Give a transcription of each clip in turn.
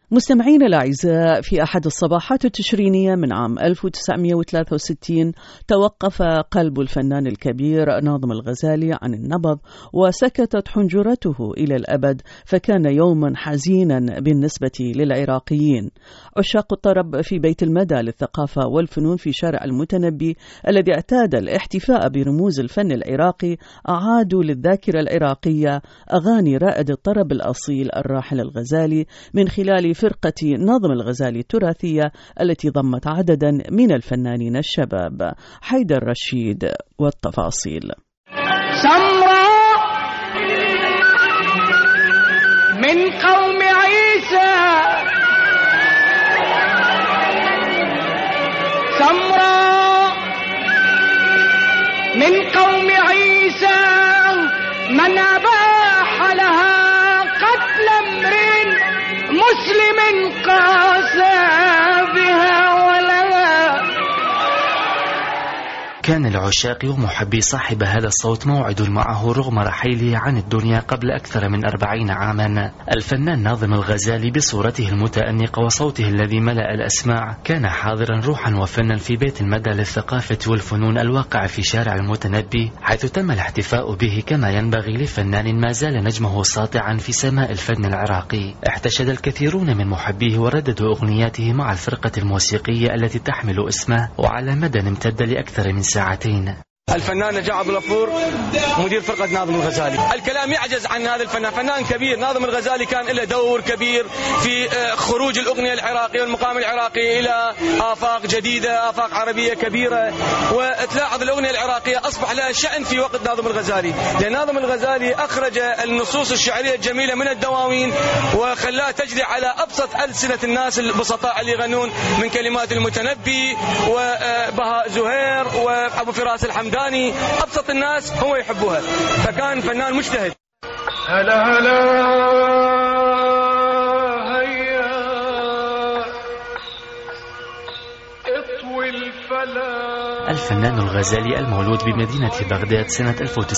مستمعين الأعزاء، في أحد الصباحات التشرينية من عام 1963 توقف قلب الفنان الكبير ناظم الغزالي عن النبض وسكتت حنجرته إلى الأبد، فكان يوما حزينا بالنسبة للعراقيين. عشاق الطرب في بيت المدى للثقافة والفنون في شارع المتنبي الذي اعتاد الاحتفاء برموز الفن العراقي أعادوا للذاكرة العراقية أغاني رائد الطرب الأصيل الراحل الغزالي من خلال فرقة ناظم الغزالي التراثية التي ضمت عددا من الفنانين الشباب. حيدر رشيد والتفاصيل. سمراء من قوم عيسى، سمراء من قوم عيسى، من أباح لها قتل امرئ مسلم قاسى بها ولها. كان العشاق ومحبي صاحب هذا الصوت موعد معه رغم رحيله عن الدنيا قبل أكثر من 40 عاما. الفنان ناظم الغزالي بصورته المتأنقة وصوته الذي ملأ الأسماع كان حاضرا روحا وفنا في بيت المدى للثقافة والفنون الواقع في شارع المتنبي، حيث تم الاحتفاء به كما ينبغي لفنان ما زال نجمه ساطعا في سماء الفن العراقي. احتشد الكثيرون من محبيه ورددوا أغنياته مع الفرقة الموسيقية التي تحمل اسمه، وعلى مدى امتد لأكثر من ساعتين. الفنان نجاح عبد الغفور مدير فرقة ناظم الغزالي، الكلام يعجز عن هذا الفنان، فنان كبير. ناظم الغزالي كان له دور كبير في خروج الأغنية العراقية والمقام العراقي إلى آفاق جديدة، آفاق عربية كبيرة، وتلاحظ الأغنية العراقية أصبح لها شأن في وقت ناظم الغزالي، لأن ناظم الغزالي أخرج النصوص الشعرية الجميلة من الدواوين وخلاها تجري على أبسط ألسنة الناس البسطاء اللي يغنون، من كلمات المتنبي وبهاء زهير وأبو فراس الحمداني، أبسط الناس هو يحبوها، فكان فنان مجتهد. هلا هلا هيا اطوي الفلا. الفنان الغزالي المولود بمدينة بغداد سنة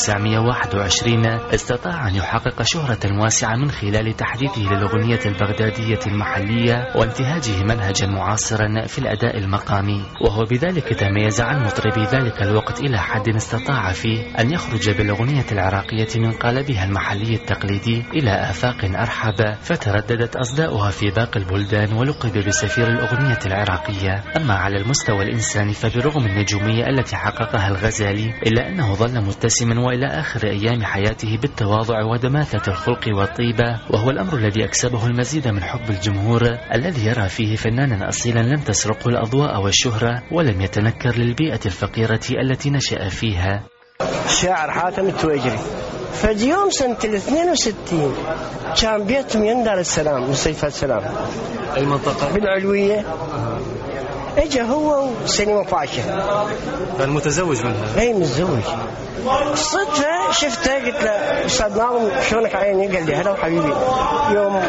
1921 استطاع أن يحقق شهرة واسعة من خلال تحديثه للأغنية البغدادية المحلية وانتهاجه منهجا معاصرا في الأداء المقامي، وهو بذلك تميز عن مطربي ذلك الوقت إلى حد استطاع فيه أن يخرج بالأغنية العراقية من قالبها المحلي التقليدي إلى آفاق أرحب، فترددت أصداؤها في باقي البلدان ولقب بسفير الأغنية العراقية. أما على المستوى الإنساني فبرغم النجومية التي حققها الغزالي إلا أنه ظل متسما وإلى آخر أيام حياته بالتواضع ودماثة الخلق والطيبة، وهو الأمر الذي أكسبه المزيد من حب الجمهور الذي يرى فيه فنانا أصيلا لم تسرقه الأضواء والشهرة ولم يتنكر للبيئة الفقيرة التي نشأ فيها. شاعر حاتم التويجري فجي يوم سنة 62 كان بيتهم ين دار السلام مستشفى السلام. أي منطقة؟ بالعلوية. اجا هو وسليمة باشا. كان متزوج منها؟ اي متزوج. صدفة شفته قلت له استاذ ناظم شلونك عيني؟ قال لي هلا حبيبي. يوم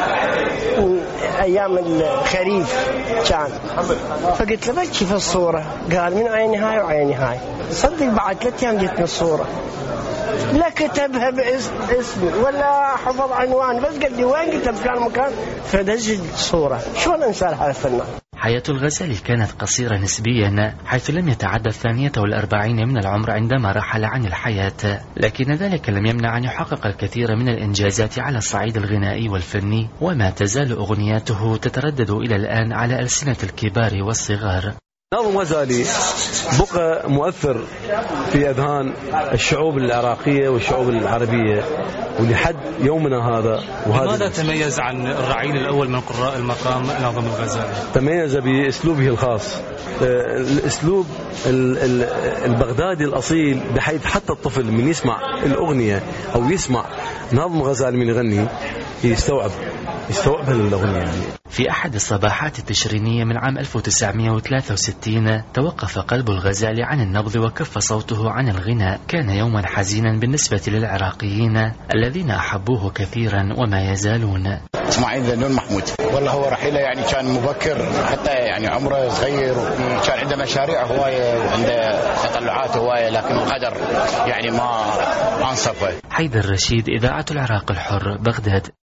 ايام الخريف كان، فقلت له بكي في الصورة، قال من عيني هاي وعيني هاي. صدق بعد 3 أيام جتني الصورة، لا كتبها باسمي ولا حفظ عنوان، بس قال لي وين؟ قلت له بفلان مكان، فدز الصورة. شلون انسى هذا الفنان؟ حياة الغزالي كانت قصيرة نسبيا، حيث لم يتعدى 42 من العمر عندما رحل عن الحياة، لكن ذلك لم يمنع أن يحقق الكثير من الإنجازات على الصعيد الغنائي والفني، وما تزال أغنياته تتردد إلى الآن على ألسنة الكبار والصغار. ناظم الغزالي بقى مؤثر في أذهان الشعوب العراقية والشعوب العربية ولحد يومنا هذا. لماذا تميز عن الرعيل الأول من قراء المقام ناظم الغزالي؟ تميز بأسلوبه الخاص، الأسلوب البغدادي الأصيل، بحيث حتى الطفل من يسمع الأغنية أو يسمع ناظم الغزالي من يغني يستوعب هالأغنية يعني. في أحد الصباحات التشرينية من عام 1963 توقف قلب الغزالي عن النبض وكف صوته عن الغناء. كان يوما حزينا بالنسبة للعراقيين الذين أحبوه كثيرا وما يزالون. اسماعيل ذنون محمود، والله هو رحيله يعني كان مبكر، حتى يعني عمره صغير، كان عنده مشاريع هواية وعنده تطلعات هواية، لكن القدر يعني ما انصفه. حيدر رشيد، إذاعة العراق الحر، بغداد.